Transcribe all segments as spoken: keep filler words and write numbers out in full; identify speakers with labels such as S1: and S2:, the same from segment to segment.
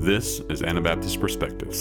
S1: This is Anabaptist Perspectives.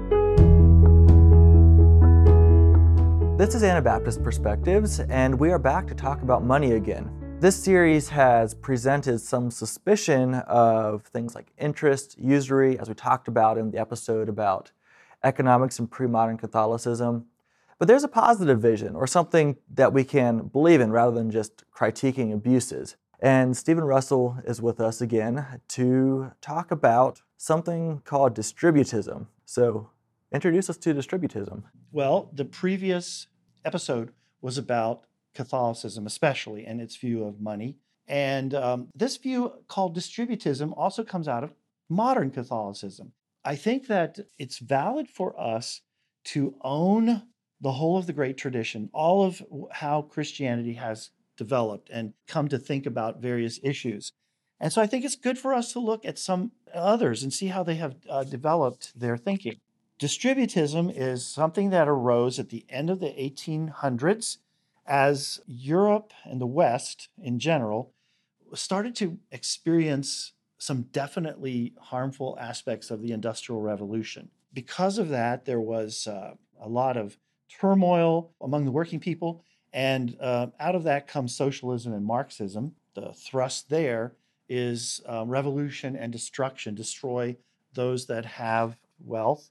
S2: This is Anabaptist Perspectives, and we are back to talk about money again. This series has presented some suspicion of things like interest, usury, as we talked about in the episode about economics and pre-modern Catholicism. But there's a positive vision, or something that we can believe in rather than just critiquing abuses. And Stephen Russell is with us again to talk about something called distributism. So introduce us to distributism.
S3: Well, the previous episode was about Catholicism especially and its view of money. And um, this view called distributism also comes out of modern Catholicism. I think that it's valid for us to own the whole of the great tradition, all of how Christianity has developed and come to think about various issues. And so I think it's good for us to look at some others and see how they have uh, developed their thinking. Distributism is something that arose at the end of the eighteen hundreds as Europe and the West in general started to experience some definitely harmful aspects of the Industrial Revolution. Because of that, there was uh, a lot of turmoil among the working people. And uh, out of that comes socialism and Marxism. The thrust there is uh, revolution and destruction, destroy those that have wealth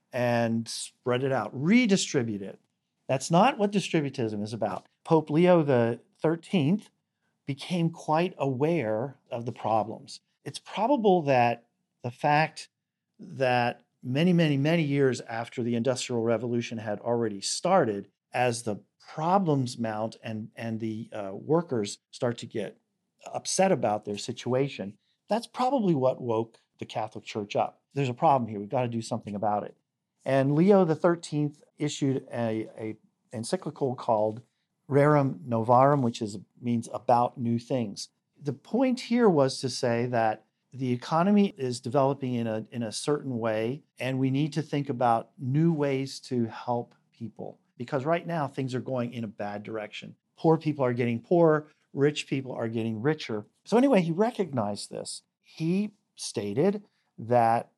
S3: and spread it out, redistribute it. That's not what distributism is about. Pope Leo the thirteenth became quite aware of the problems. It's probable that the fact that many, many, many years after the Industrial Revolution had already started, as the problems mount and, and the uh, workers start to get upset about their situation, that's probably what woke the Catholic Church up. There's a problem here. We've got to do something about it. And Leo the thirteenth issued a, a encyclical called Rerum Novarum, which is means about new things. The point here was to say that the economy is developing in a, in a certain way, and we need to think about new ways to help people. Because right now, things are going in a bad direction. Poor people are getting poorer, rich people are getting richer. So anyway, he recognized this. He stated that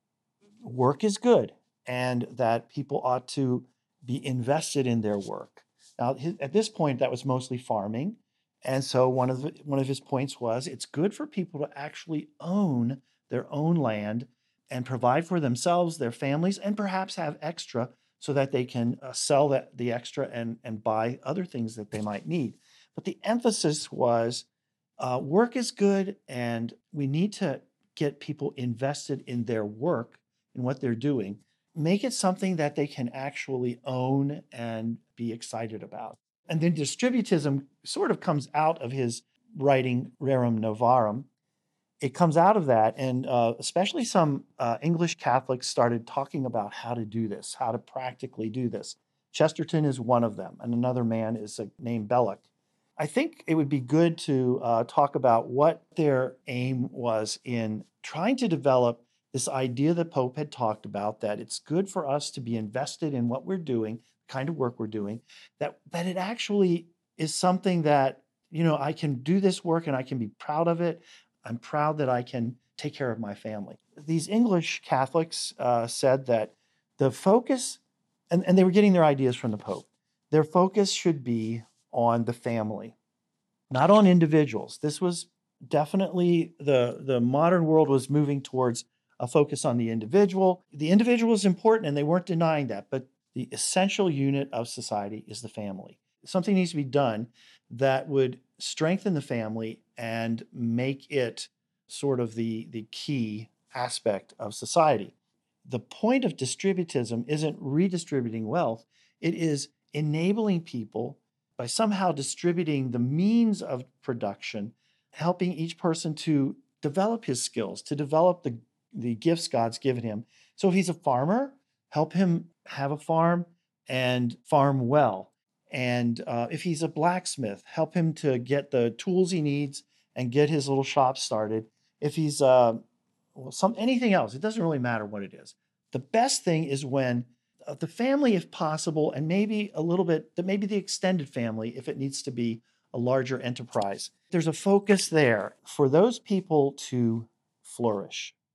S3: work is good and that people ought to be invested in their work. Now, his, at this point, that was mostly farming. And so one of the, one of his points was it's good for people to actually own their own land and provide for themselves, their families, and perhaps have extra so that they can uh, sell that, the extra and, and buy other things that they might need. But the emphasis was uh, work is good, and we need to get people invested in their work, in what they're doing. Make it something that they can actually own and be excited about. And then distributism sort of comes out of his writing Rerum Novarum. It comes out of that, and uh, especially some uh, English Catholics started talking about how to do this, how to practically do this. Chesterton is one of them, and another man is uh, named Belloc. I think it would be good to uh, talk about what their aim was in trying to develop this idea that Pope had talked about, that it's good for us to be invested in what we're doing, the kind of work we're doing, that, that it actually is something that, you know, I can do this work and I can be proud of it. I'm proud that I can take care of my family. These English Catholics uh, said that the focus, and, and they were getting their ideas from the Pope, their focus should be on the family, not on individuals. This was definitely, the, the modern world was moving towards a focus on the individual. The individual is important, and they weren't denying that, but the essential unit of society is the family. Something needs to be done that would strengthen the family and make it sort of the, the key aspect of society. The point of distributism isn't redistributing wealth. It is enabling people by somehow distributing the means of production, helping each person to develop his skills, to develop the, the gifts God's given him. So if he's a farmer, help him have a farm and farm well. And uh, if he's a blacksmith, help him to get the tools he needs and get his little shop started. If he's uh, well, some anything else, it doesn't really matter what it is. The best thing is when uh, the family, if possible, and maybe a little bit, maybe the extended family, if it needs to be a larger enterprise, there's a focus there for those people to flourish.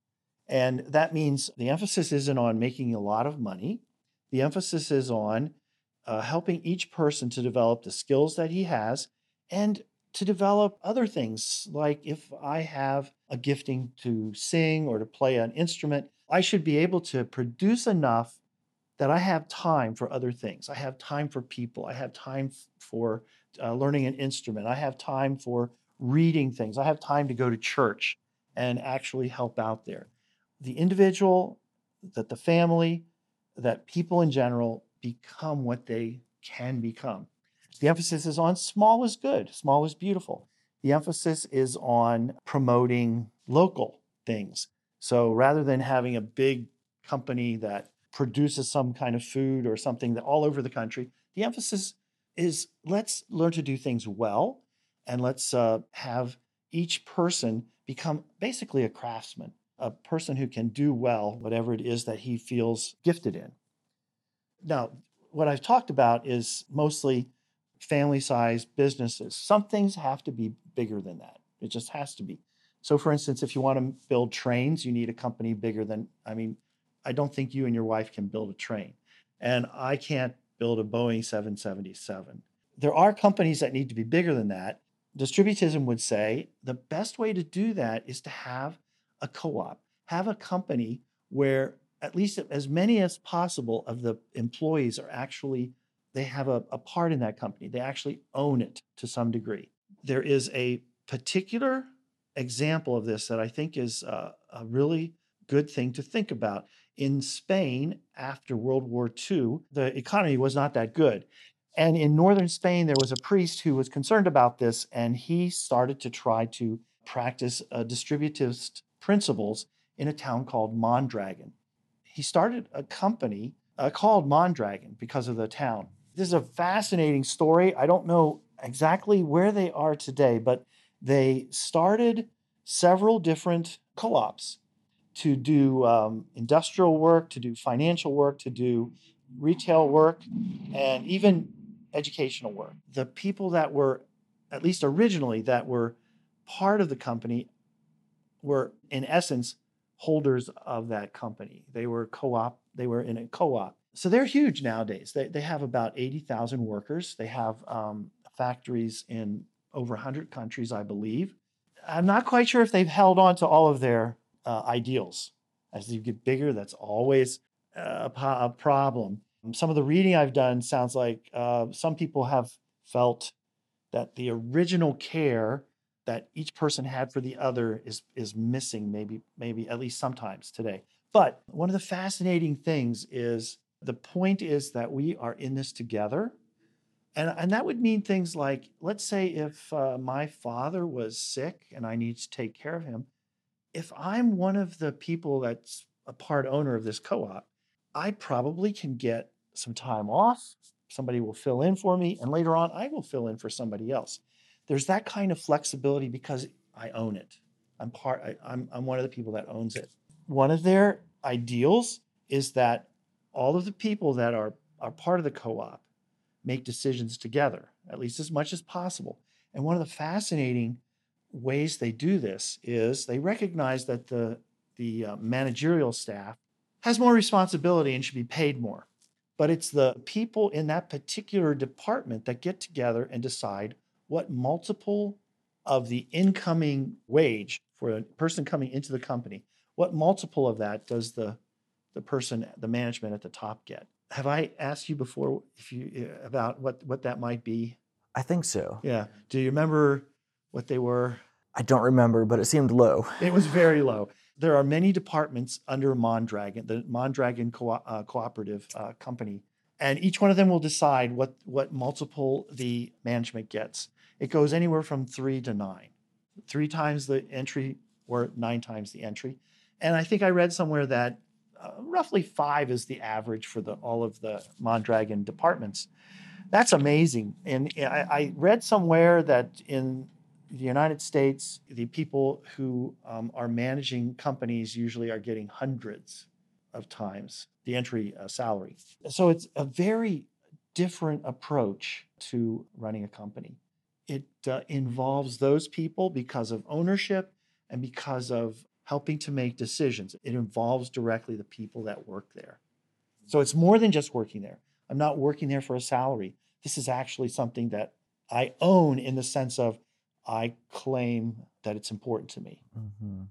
S3: And that means the emphasis isn't on making a lot of money. The emphasis is on uh, helping each person to develop the skills that he has and to develop other things. Like if I have a gifting to sing or to play an instrument, I should be able to produce enough that I have time for other things. I have time for people. I have time f- for uh, learning an instrument. I have time for reading things. I have time to go to church and actually help out there. The individual, that the family, that people in general become what they can become. The emphasis is on small is good, small is beautiful. The emphasis is on promoting local things. So rather than having a big company that produces some kind of food or something that all over the country, the emphasis is let's learn to do things well, and let's uh, have each person become basically a craftsman, a person who can do well whatever it is that he feels gifted in. Now, what I've talked about is mostly family-sized businesses. Some things have to be bigger than that. It just has to be. So for instance, if you want to build trains, you need a company bigger than, I mean, I don't think you and your wife can build a train. And I can't build a Boeing seven seventy-seven. There are companies that need to be bigger than that. Distributism would say the best way to do that is to have a co-op, have a company where at least as many as possible of the employees are actually, they have a, a part in that company. They actually own it to some degree. There is a particular example of this that I think is a, a really good thing to think about. In Spain, after World War Two, the economy was not that good. And in northern Spain, there was a priest who was concerned about this, and he started to try to practice uh, distributivist principles in a town called Mondragon. He started a company uh, called Mondragon because of the town. This is a fascinating story. I don't know exactly where they are today, but they started several different co-ops to do um, industrial work, to do financial work, to do retail work, and even educational work. The people that were, at least originally, that were part of the company were, in essence, holders of that company. They were co-op, they were in a co-op. So they're huge nowadays. They, they have about eighty thousand workers. They have um, factories in over one hundred countries, I believe. I'm not quite sure if they've held on to all of their uh, ideals. As you get bigger, that's always a, po- a problem. Some of the reading I've done sounds like uh, some people have felt that the original care that each person had for the other is, is missing, maybe, maybe at least sometimes today. But one of the fascinating things is the point is that we are in this together. And, and that would mean things like, let's say if uh, my father was sick and I need to take care of him, if I'm one of the people that's a part owner of this co-op, I probably can get some time off. Somebody will fill in for me, and later on, I will fill in for somebody else. There's that kind of flexibility because I own it. I'm part. I, I'm I'm one of the people that owns it. One of their ideals is that all of the people that are are part of the co-op make decisions together, at least as much as possible. And one of the fascinating ways they do this is they recognize that the, the uh, managerial staff has more responsibility and should be paid more. But it's the people in that particular department that get together and decide what multiple of the incoming wage for a person coming into the company, what multiple of that does the, the person, the management at the top get? Have I asked you before if you about what, what that might be?
S2: I think so.
S3: Yeah. Do you remember what they were?
S2: I don't remember, but it seemed low.
S3: It was very low. There are many departments under Mondragon, the Mondragon Co- uh, Cooperative uh, Company, and each one of them will decide what, what multiple the management gets. It goes anywhere from three to nine. Three times the entry or nine times the entry. And I think I read somewhere that uh, roughly five is the average for the all of the Mondragon departments. That's amazing. And I, I read somewhere that in the United States, the people who um, are managing companies usually are getting hundreds of times the entry uh, salary. So it's a very different approach to running a company. It uh, involves those people because of ownership and because of helping to make decisions. It involves directly the people that work there. So it's more than just working there. I'm not working there for a salary. This is actually something that I own in the sense of I claim that it's important to me.
S2: Mm-hmm.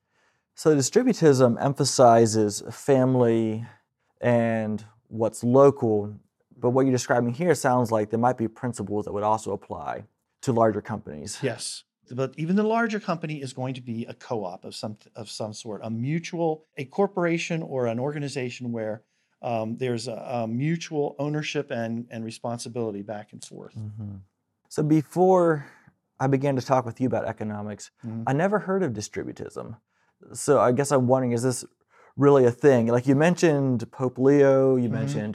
S2: So distributism emphasizes family and what's local, but what you're describing here sounds like there might be principles that would also apply to larger companies.
S3: Yes, but even the larger company is going to be a co-op of some of some sort, a mutual, a corporation or an organization where um, there's a, a mutual ownership and, and responsibility back and forth.
S2: Mm-hmm. So before I began to talk with you about economics,
S3: Mm-hmm.
S2: I never heard of distributism. So I guess I'm wondering, is this really a thing? Like you mentioned Pope Leo, you
S3: Mhm.
S2: mentioned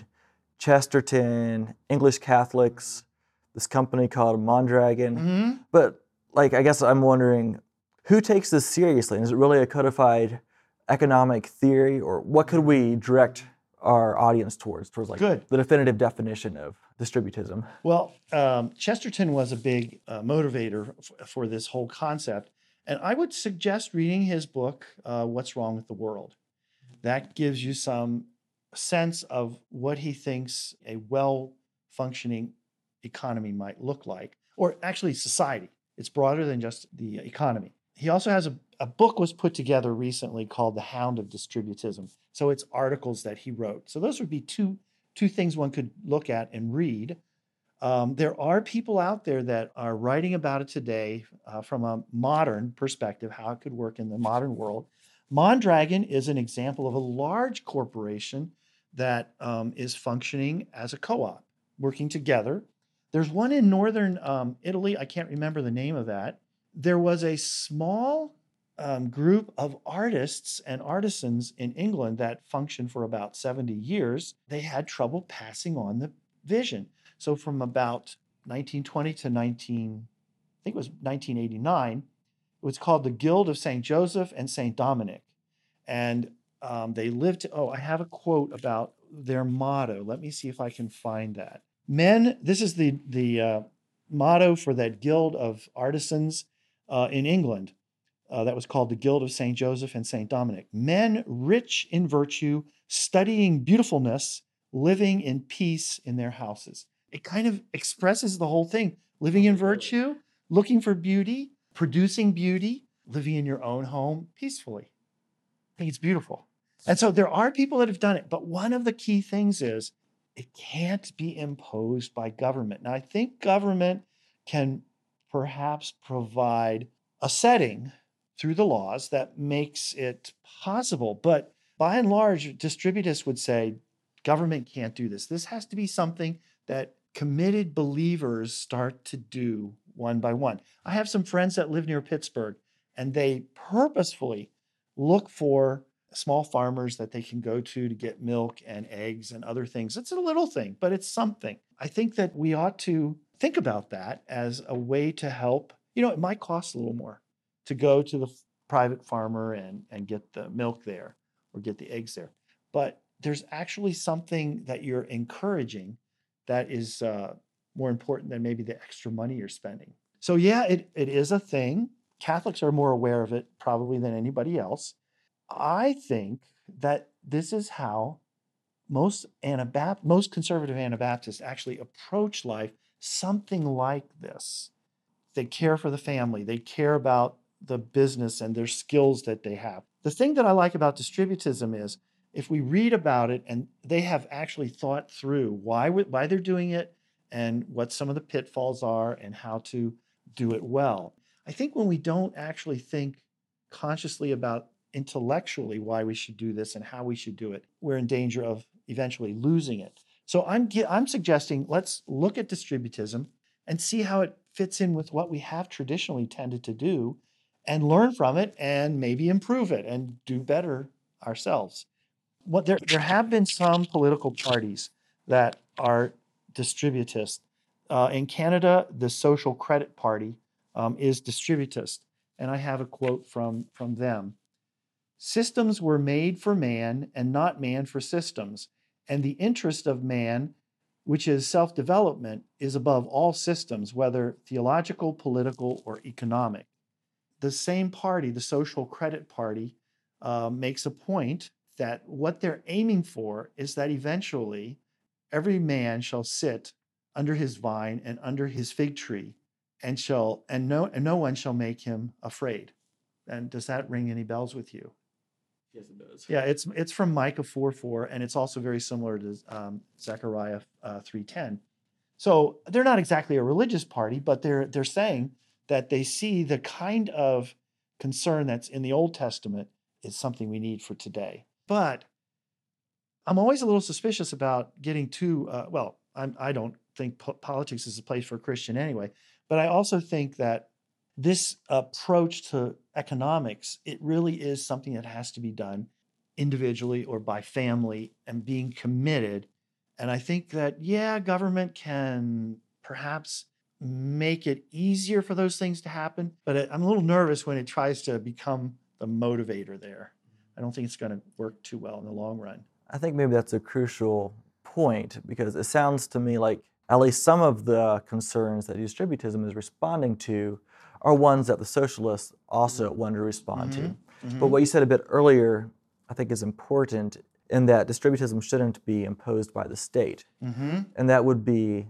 S2: Chesterton, English Catholics, this company called Mondragon.
S3: Mm-hmm.
S2: But like, I guess I'm wondering, who takes this seriously? Is it really a codified economic theory, or what could we direct our audience towards, towards like
S3: Good.
S2: the definitive definition of distributism?
S3: Well, um, Chesterton was a big uh, motivator f- for this whole concept. And I would suggest reading his book, uh, What's Wrong with the World. That gives you some sense of what he thinks a well-functioning economy might look like, or actually society. It's broader than just the economy. He also has a, a book was put together recently called The Hound of Distributism. So it's articles that he wrote. So those would be two, two things one could look at and read. Um, there are people out there that are writing about it today uh, from a modern perspective, how it could work in the modern world. Mondragon is an example of a large corporation that um, is functioning as a co-op, working together. There's one in northern um, Italy. I can't remember the name of that. There was a small um, group of artists and artisans in England that functioned for about seventy years. They had trouble passing on the vision. So from about nineteen twenty to nineteen, I think it was nineteen eighty-nine, it was called the Guild of Saint Joseph and Saint Dominic. And um, they lived, oh, I have a quote about their motto. Let me see if I can find that. Men, this is the, the uh, motto for that Guild of Artisans uh, in England. Uh, that was called the Guild of Saint Joseph and Saint Dominic. Men rich in virtue, studying beautifulness, living in peace in their houses. It kind of expresses the whole thing. Living in virtue, looking for beauty, producing beauty, living in your own home peacefully. I think it's beautiful. And so there are people that have done it, but one of the key things is it can't be imposed by government. Now, I think government can perhaps provide a setting through the laws that makes it possible. But by and large, distributists would say government can't do this. This has to be something that committed believers start to do one by one. I have some friends that live near Pittsburgh, and they purposefully look for small farmers that they can go to to get milk and eggs and other things. It's a little thing, but it's something. I think that we ought to think about that as a way to help. You know, it might cost a little more to go to the private farmer and, and get the milk there or get the eggs there. But there's actually something that you're encouraging that is uh, more important than maybe the extra money you're spending. So yeah, it, it is a thing. Catholics are more aware of it probably than anybody else. I think that this is how most Anabap- most conservative Anabaptists actually approach life, something like this. They care for the family. They care about the business and their skills that they have. The thing that I like about distributism is if we read about it and they have actually thought through why, why they're doing it and what some of the pitfalls are and how to do it well. I think when we don't actually think consciously about intellectually why we should do this and how we should do it, we're in danger of eventually losing it. So I'm, I'm suggesting let's look at distributism and see how it fits in with what we have traditionally tended to do and learn from it and maybe improve it and do better ourselves. What there, there have been some political parties that are distributist. Uh, in Canada, the Social Credit Party um, is distributist. And I have a quote from, from them. Systems were made for man and not man for systems. And the interest of man, which is self-development, is above all systems, whether theological, political, or economic. the same party, the Social Credit Party, uh, makes a point that what they're aiming for is that eventually every man shall sit under his vine and under his fig tree, and shall and no and no one shall make him afraid. And does that ring any bells with you?
S2: Yes, it does.
S3: Yeah, it's it's from Micah four four, and it's also very similar to um, Zechariah uh, three ten. So they're not exactly a religious party, but they're they're saying that they see the kind of concern that's in the Old Testament is something we need for today. But I'm always a little suspicious about getting too uh, well. I'm, I don't think po- politics is a place for a Christian anyway. But I also think that this approach to economics, it really is something that has to be done individually or by family and being committed. And I think that, yeah, government can perhaps make it easier for those things to happen. But I- I'm a little nervous when it tries to become the motivator there. I don't think it's going to work too well in the long run.
S2: I think maybe that's a crucial point because it sounds to me like at least some of the concerns that distributism is responding to are ones that the socialists also want to respond to.
S3: Mhm.
S2: But what you said a bit earlier, I think is important in that distributism shouldn't be imposed by the state.
S3: Mhm.
S2: And that would be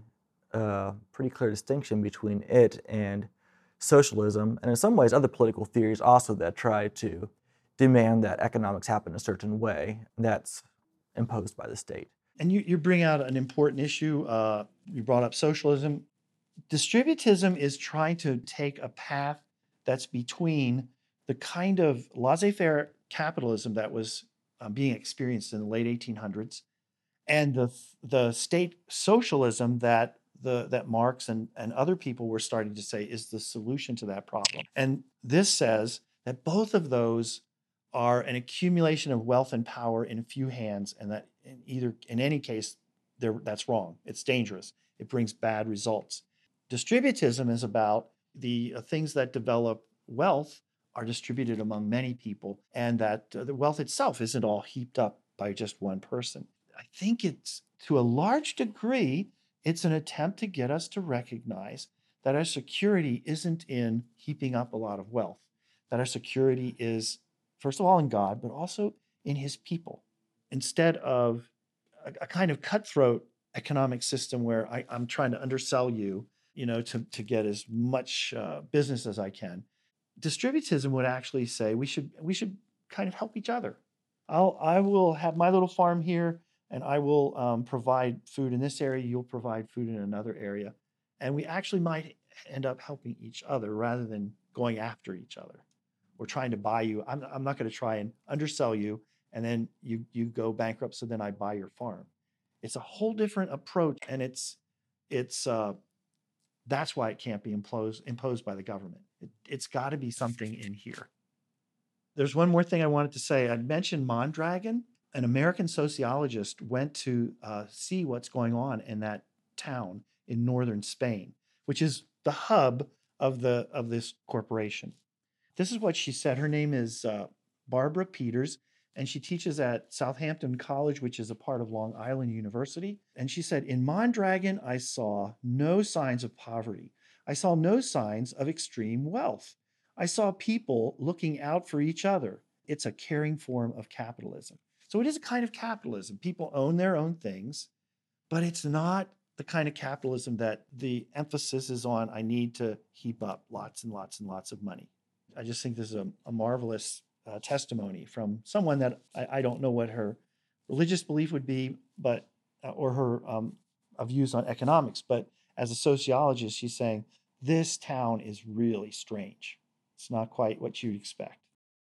S2: a pretty clear distinction between it and socialism, and in some ways other political theories also that try to demand that economics happen a certain way that's imposed by the state.
S3: And you, you bring out an important issue. Uh, you brought up socialism. Distributism is trying to take a path that's between the kind of laissez-faire capitalism that was uh, being experienced in the late eighteen hundreds and the the state socialism that the that Marx and, and other people were starting to say is the solution to that problem. And this says that both of those are an accumulation of wealth and power in a few hands, and that in either in any case, that's wrong. It's dangerous. It brings bad results. Distributism is about the uh, things that develop wealth are distributed among many people, and that uh, the wealth itself isn't all heaped up by just one person. I think it's to a large degree, it's an attempt to get us to recognize that our security isn't in heaping up a lot of wealth, that our security is, first of all, in God, but also in his people, instead of a, a kind of cutthroat economic system where I, I'm trying to undersell you, you know, to, to get as much uh, business as I can. Distributism would actually say we should we should kind of help each other. I'll I will have my little farm here, and I will um, provide food in this area. You'll provide food in another area, and we actually might end up helping each other rather than going after each other. We're trying to buy you. I'm I'm not going to try and undersell you, and then you you go bankrupt. So then I buy your farm. It's a whole different approach, and it's it's uh, that's why it can't be imposed imposed by the government. It, it's got to be something in here. There's one more thing I wanted to say. I mentioned Mondragon. An American sociologist went to uh, see what's going on in that town in northern Spain, which is the hub of the of this corporation. This is what she said. Her name is uh, Barbara Peters, and she teaches at Southampton College, which is a part of Long Island University. And she said, in Mondragon, I saw no signs of poverty. I saw no signs of extreme wealth. I saw people looking out for each other. It's a caring form of capitalism. So it is a kind of capitalism. People own their own things, but it's not the kind of capitalism that the emphasis is on, I need to heap up lots and lots and lots of money. I just think this is a, a marvelous uh, testimony from someone that I, I don't know what her religious belief would be, but uh, or her um, uh, views on economics. But as a sociologist, she's saying this town is really strange. It's not quite what you'd expect.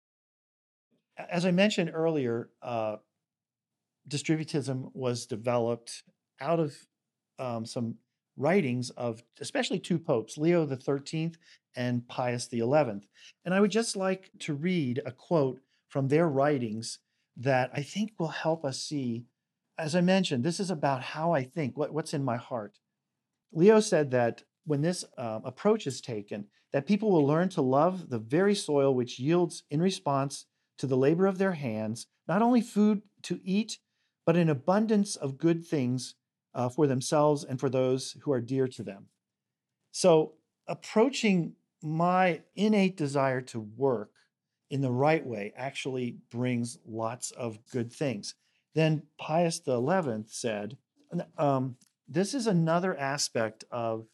S3: As I mentioned earlier, uh, distributism was developed out of um, some writings of especially two popes, Leo the thirteenth and Pius the eleventh. And I would just like to read a quote from their writings that I think will help us see. As I mentioned, this is about how I think, what, what's in my heart. Leo said that when this um, approach is taken, that people will learn to love the very soil which yields in response to the labor of their hands, not only food to eat, but an abundance of good things uh, for themselves and for those who are dear to them. So approaching my innate desire to work in the right way actually brings lots of good things. Then Pius the eleventh said, um, this is another aspect of,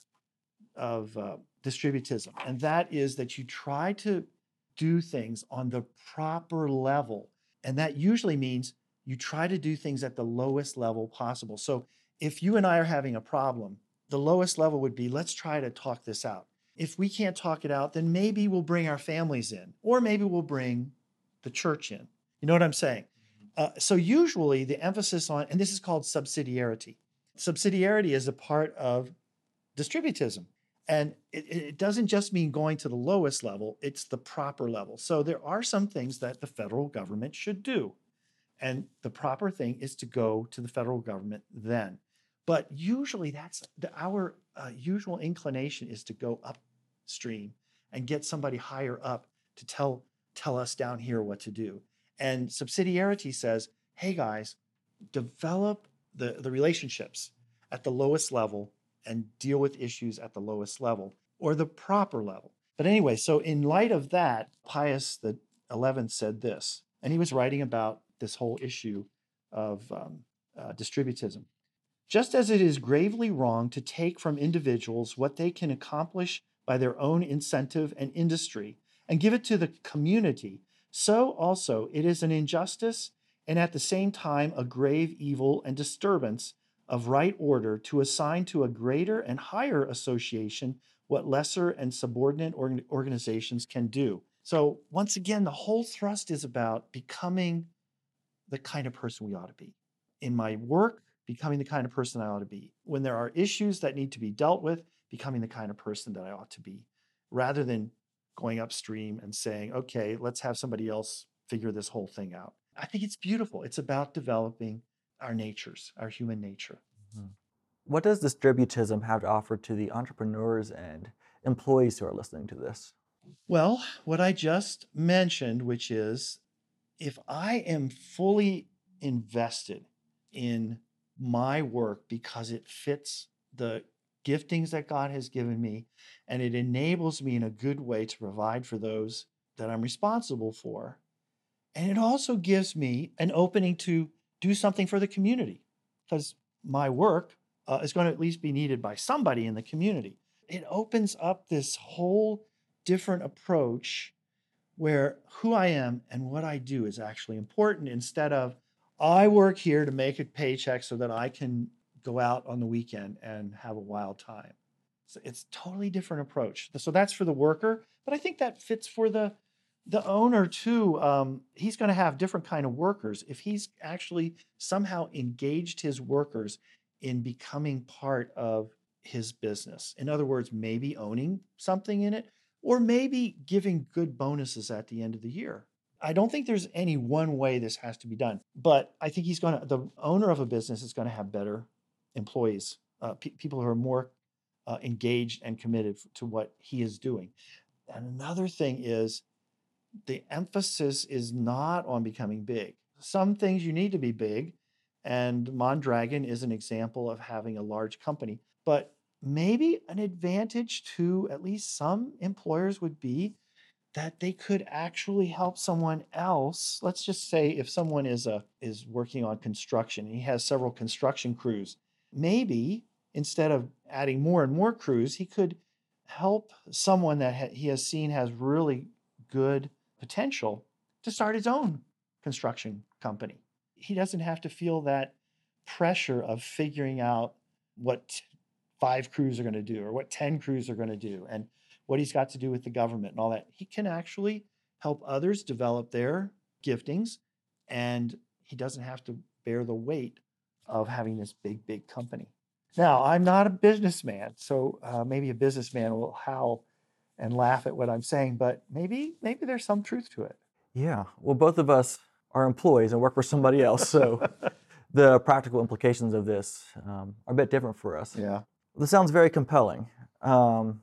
S3: of uh, distributism, and that is that you try to do things on the proper level. And that usually means you try to do things at the lowest level possible. So if you and I are having a problem, the lowest level would be, let's try to talk this out. If we can't talk it out, then maybe we'll bring our families in, or maybe we'll bring the church in. You know what I'm saying? Uh, so usually the emphasis on, and this is called subsidiarity. Subsidiarity is a part of distributism. And it, it doesn't just mean going to the lowest level, it's the proper level. So there are some things that the federal government should do. And the proper thing is to go to the federal government then. But usually that's the, our uh, usual inclination is to go upstream and get somebody higher up to tell, tell us down here what to do. And subsidiarity says, hey guys, develop the, the relationships at the lowest level and deal with issues at the lowest level or the proper level. But anyway, so in light of that, Pius the eleventh said this, and he was writing about this whole issue of um, uh, distributism. Just as it is gravely wrong to take from individuals what they can accomplish by their own incentive and industry and give it to the community, so also it is an injustice and at the same time a grave evil and disturbance of right order to assign to a greater and higher association what lesser and subordinate organ- organizations can do. So once again, the whole thrust is about becoming the kind of person we ought to be. In my work, becoming the kind of person I ought to be. When there are issues that need to be dealt with, becoming the kind of person that I ought to be, rather than going upstream and saying, okay, let's have somebody else figure this whole thing out. I think it's beautiful. It's about developing our natures, our human nature.
S2: Mm-hmm. What does distributism have to offer to the entrepreneurs and employees who are listening to this?
S3: Well, what I just mentioned, which is if I am fully invested in my work because it fits the giftings that God has given me and it enables me in a good way to provide for those that I'm responsible for, and it also gives me an opening to do something for the community because my work uh, is going to at least be needed by somebody in the community. It opens up this whole different approach where who I am and what I do is actually important instead of I work here to make a paycheck so that I can go out on the weekend and have a wild time. So it's a totally different approach. So that's for the worker, but I think that fits for the The owner too. Um, he's going to have different kind of workers. If he's actually somehow engaged his workers in becoming part of his business, in other words, maybe owning something in it, or maybe giving good bonuses at the end of the year. I don't think there's any one way this has to be done, but I think he's going to, the owner of a business is going to have better employees, uh, pe- people who are more uh, engaged and committed to what he is doing. And another thing is, the emphasis is not on becoming big. Some things you need to be big, and Mondragon is an example of having a large company. But maybe an advantage to at least some employers would be that they could actually help someone else. Let's just say if someone is a is working on construction, and he has several construction crews, maybe instead of adding more and more crews, he could help someone that ha- he has seen has really good potential to start his own construction company. He doesn't have to feel that pressure of figuring out what five crews are going to do or what ten crews are going to do and what he's got to do with the government and all that. He can actually help others develop their giftings, and he doesn't have to bear the weight of having this big, big company. Now, I'm not a businessman, so uh, maybe a businessman will howl and laugh at what I'm saying, but maybe maybe there's some truth to it.
S2: Yeah, well, both of us are employees and work for somebody else, so the practical implications of this um, are a bit different for us.
S3: Yeah.
S2: This sounds very compelling. Um,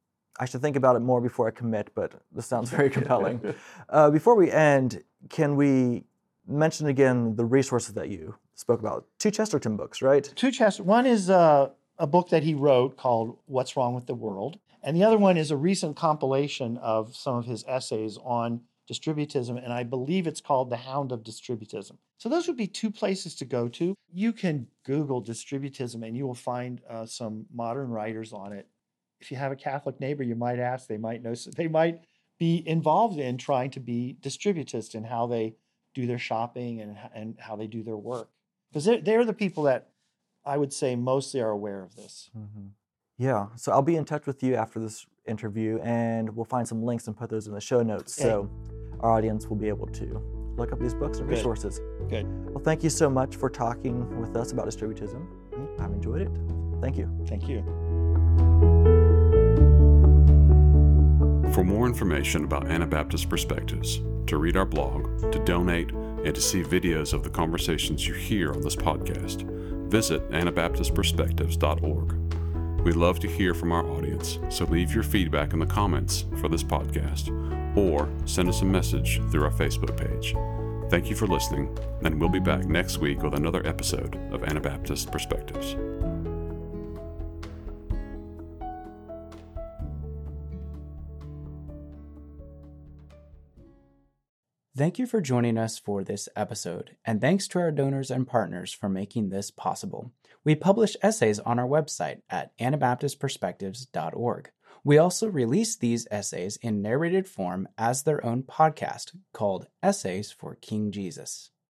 S2: I should think about it more before I commit, but this sounds very compelling. uh, before we end, can we mention again the resources that you spoke about? Two Chesterton books, right?
S3: Two Chester. One is uh, a book that he wrote called What's Wrong with the World. And the other one is a recent compilation of some of his essays on distributism, and I believe it's called The Hound of Distributism. So those would be two places to go to. You can Google distributism and you will find uh, some modern writers on it. If you have a Catholic neighbor, you might ask, they might know, they might be involved in trying to be distributist in how they do their shopping and, and how they do their work. Because they're, they're the people that I would say mostly are aware of this.
S2: Mm-hmm. Yeah, so I'll be in touch with you after this interview, and we'll find some links and put those in the show notes,
S3: okay.
S2: so our audience will be able to look up these books and
S3: Good.
S2: resources.
S3: Good.
S2: Well, thank you so much for talking with us about distributism.
S3: Mm-hmm.
S2: I've enjoyed it. Thank you.
S3: Thank you.
S1: For more information about Anabaptist Perspectives, to read our blog, to donate, and to see videos of the conversations you hear on this podcast, visit anabaptist perspectives dot org. We'd love to hear from our audience, so leave your feedback in the comments for this podcast or send us a message through our Facebook page. Thank you for listening, and we'll be back next week with another episode of Anabaptist Perspectives.
S4: Thank you for joining us for this episode, and thanks to our donors and partners for making this possible. We publish essays on our website at anabaptist perspectives dot org. We also release these essays in narrated form as their own podcast called Essays for King Jesus.